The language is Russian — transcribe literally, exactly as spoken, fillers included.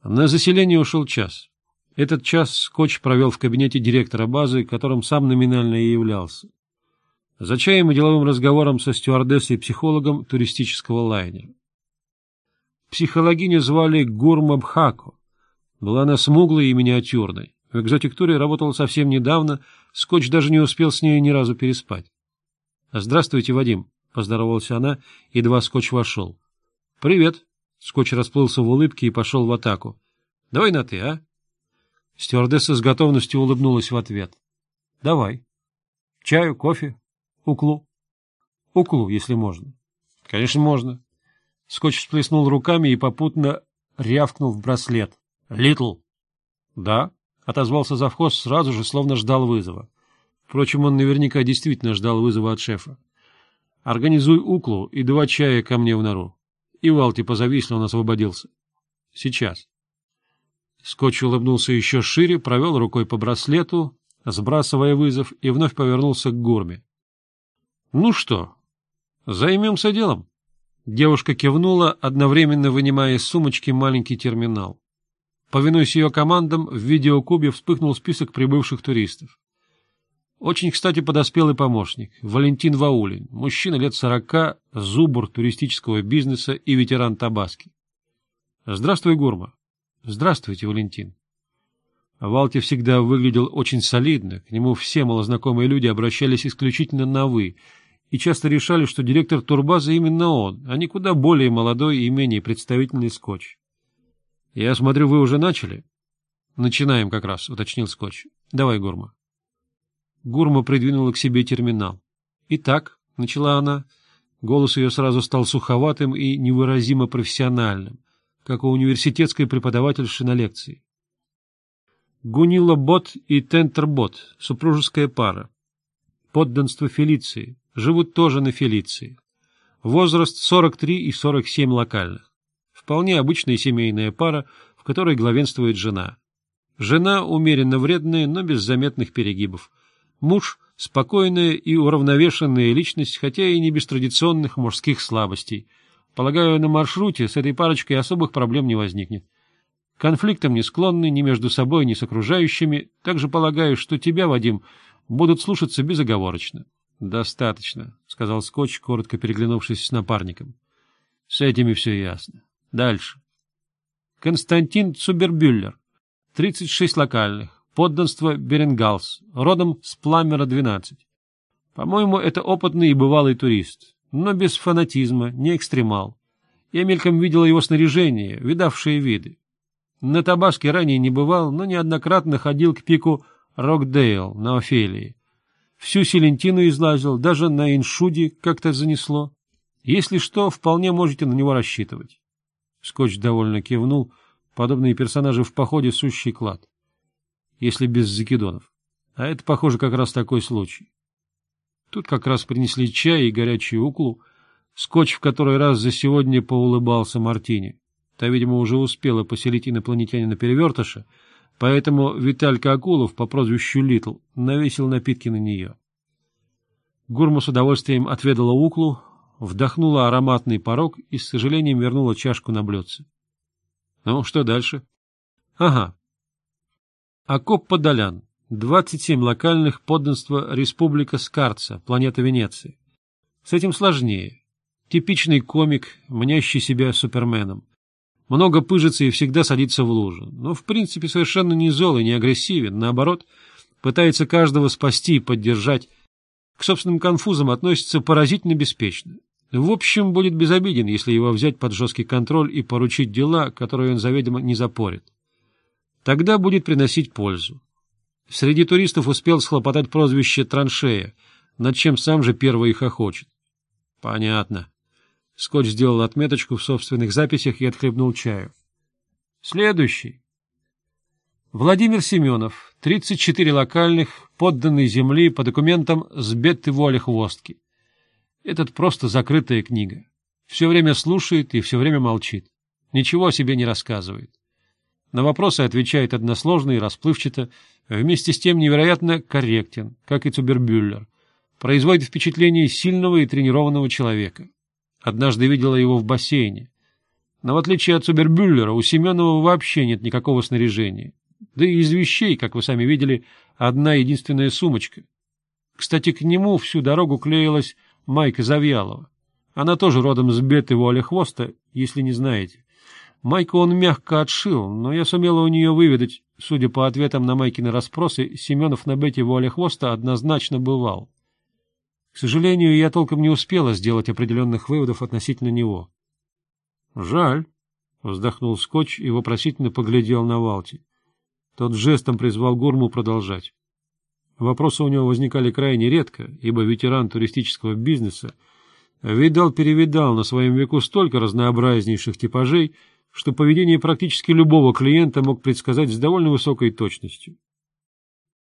На заселение ушел час. Этот час Скотч провел в кабинете директора базы, которым сам номинально и являлся. За чаем и деловым разговором со стюардессой и психологом туристического лайнера. Психологиню звали Гурма Бхако. Была она смуглой и миниатюрной. В экзотик-туре работала совсем недавно, Скотч даже не успел с ней ни разу переспать. — Здравствуйте, Вадим, — поздоровалась она, едва Скотч вошел. — Привет. Скотч расплылся в улыбке и пошел в атаку. — Давай на «ты», а? Стюардесса с готовностью улыбнулась в ответ. — Давай. — Чаю, кофе, уклу. — Уклу, если можно. — Конечно, можно. Скотч всплеснул руками и попутно рявкнул в браслет. — Литл. — Да, — отозвался завхоз сразу же, словно ждал вызова. Впрочем, он наверняка действительно ждал вызова от шефа. — Организуй уклу и два чая ко мне в нору. И Валти позови, если он освободился. — Сейчас. Скотч улыбнулся еще шире, провел рукой по браслету, сбрасывая вызов, и вновь повернулся к Гурме. — Ну что, займемся делом? Девушка кивнула, одновременно вынимая из сумочки маленький терминал. Повинуясь ее командам, в видеокубе вспыхнул список прибывших туристов. Очень, кстати, подоспел и помощник, Валентин Ваулин, мужчина лет сорока, зубр туристического бизнеса и ветеран Табаски. — Здравствуй, Гурма. — Здравствуйте, Валентин. Валти всегда выглядел очень солидно, к нему все малознакомые люди обращались исключительно на «вы», и часто решали, что директор турбазы именно он, а не куда более молодой и менее представительный Скотч. — Я смотрю, вы уже начали? — Начинаем как раз, — уточнил Скотч. — Давай, Гурма. Гурма придвинула к себе терминал. — Итак, — начала она, голос ее сразу стал суховатым и невыразимо профессиональным, как у университетской преподавательши на лекции. Гунила Бот и Тентер Бот, супружеская пара. Подданство Фелиции, живут тоже на Фелиции. Возраст сорок три и сорок семь локальных. Вполне обычная семейная пара, в которой главенствует жена. Жена умеренно вредная, но без заметных перегибов. Муж — спокойная и уравновешенная личность, хотя и не без традиционных мужских слабостей. Полагаю, на маршруте с этой парочкой особых проблем не возникнет. Конфликтам не склонны ни между собой, ни с окружающими. Также полагаю, что тебя, Вадим, будут слушаться безоговорочно. — Достаточно, — сказал Скотч, коротко переглянувшись с напарником. — С этими все ясно. Дальше. Константин Цубербюллер, тридцать шесть локальных. Подданство Беренгалс, родом с Пламмера двенадцать. По-моему, это опытный и бывалый турист, но без фанатизма, не экстремал. Я мельком видел его снаряжение, видавшие виды. На Табаске ранее не бывал, но неоднократно ходил к пику Рокдейл на Офелии. Всю Селентину излазил, даже на Иншуде как-то занесло. Если что, вполне можете на него рассчитывать. Скотч довольно кивнул. Подобные персонажи в походе — сущий клад. Если без закидонов. А это, похоже, как раз такой случай. Тут как раз принесли чай и горячую уклу. Скотч в который раз за сегодня поулыбался Мартине. Та, видимо, уже успела поселить инопланетянина-перевертыша, поэтому Виталька Акулов по прозвищу Литл навесил напитки на нее. Гурма с удовольствием отведала уклу, вдохнула ароматный порог и с сожалением вернула чашку на блюдце. — Ну, что дальше? — Ага. Акоп Подолян, двадцать семь локальных, подданство Республика Скарца, планета Венеция. С этим сложнее. Типичный комик, мнящий себя суперменом. Много пыжится и всегда садится в лужу, но в принципе совершенно не зол и не агрессивен, наоборот, пытается каждого спасти и поддержать. К собственным конфузам относится поразительно беспечно. В общем, будет безобиден, если его взять под жесткий контроль и поручить дела, которые он заведомо не запорит. Тогда будет приносить пользу. Среди туристов успел схлопотать прозвище «Траншея», над чем сам же первый и хохочет. — Понятно. Скотч сделал отметочку в собственных записях и отхлебнул чаю. Следующий. Владимир Семенов, тридцать четыре локальных, подданный земли по документам с Бетты-Воли Хвостки. Этот просто закрытая книга. Все время слушает и все время молчит. Ничего о себе не рассказывает. На вопросы отвечает односложно и расплывчато, вместе с тем невероятно корректен, как и Цубербюллер. Производит впечатление сильного и тренированного человека. Однажды видела его в бассейне. Но в отличие от Цубербюллера, у Семенова вообще нет никакого снаряжения. Да и из вещей, как вы сами видели, одна единственная сумочка. Кстати, к нему всю дорогу клеилась Майка Завьялова. Она тоже родом с беты Вуалехвоста, если не знаете. Майку он мягко отшил, но я сумела у нее выведать, судя по ответам на Майкины расспросы, Семенов на бете Вуалехвоста однозначно бывал. К сожалению, я толком не успела сделать определенных выводов относительно него. — Жаль, — вздохнул Скотч и вопросительно поглядел на Валти. Тот жестом призвал Гурму продолжать. Вопросы у него возникали крайне редко, ибо ветеран туристического бизнеса видал-перевидал на своем веку столько разнообразнейших типажей, что поведение практически любого клиента мог предсказать с довольно высокой точностью.